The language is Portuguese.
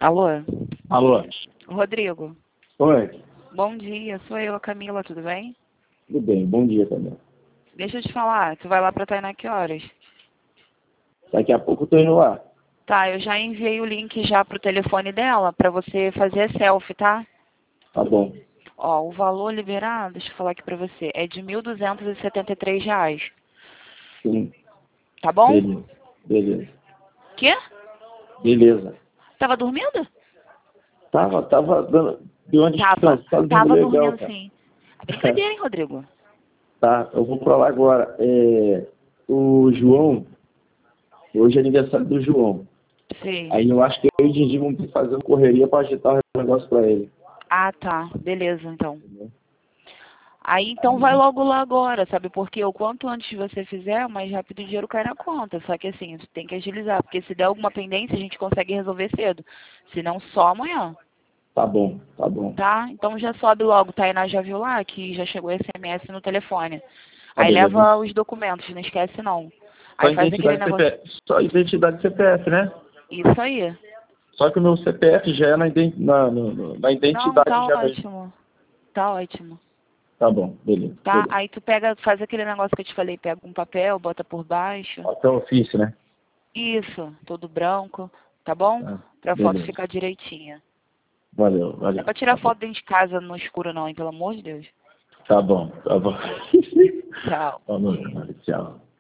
Alô? Alô? Rodrigo, Oi? bom dia. Sou eu, a Camila, tudo bem? Tudo bem, bom dia também. Deixa eu te falar, tu vai lá pra Tainá que horas? Daqui a pouco eu tô indo lá. Tá, eu já enviei o link já pro telefone dela pra você fazer a selfie, tá? Tá bom. Ó, o valor liberado, deixa eu falar aqui pra você, é de R$ 1.273. Sim, Tá bom? beleza. Beleza. Quê? Beleza. Tava dormindo? Tava dando. Deu uma Tava. descanso, tá dormindo Tava legal, dormindo cara. sim. É brincadeira, hein, Rodrigo? Tá, eu vou pra lá agora. O João, hoje é aniversário do João. Sim. Aí eu acho que eu e o Didi vamos ter que fazer uma correria pra agitar o negócio pra ele. Ah, tá. Beleza, então. Entendeu? Aí então vai logo lá agora, sabe? Porque o quanto antes você fizer, o mais rápido o dinheiro cai na conta. Só que assim, você tem que agilizar, porque se der alguma pendência, a gente consegue resolver cedo. Se não, só amanhã, Tá bom, tá bom. tá? Então já sobe logo, Tainá já viu lá que já chegou SMS no telefone. Tá, Aí beleza. leva os documentos, não esquece não. Só Aí faz aquele identidade negócio. CPF. Só identidade CPF, né? Isso aí. Só que o meu CPF já é na Não, identidade tá já daí. ótimo. Tá ótimo. Tá bom, beleza. Tá? Beleza. Aí tu pega, faz aquele negócio que eu te falei, pega um papel, bota por baixo. Até o ofício, né? Isso, todo branco, tá bom? Tá, Pra foto beleza. ficar direitinha. Valeu, Não é valeu. pra Tá tirar bom. foto dentro de casa no escuro não, hein? Pelo amor de Deus. Tá bom, tá bom. Tchau. Falou, tchau.